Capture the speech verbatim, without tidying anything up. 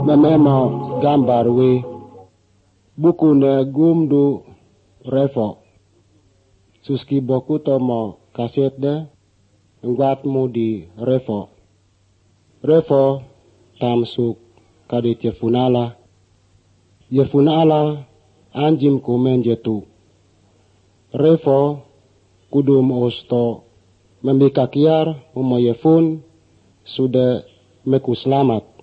mememo gambar we buku ne gumdu revo suski boku tomo kaset de ngwat mu di revo revo tamsuk kadit yefunala yefunala anjim kumen jetu revo kudum osto membikakiar umo yefun sudah meku selamat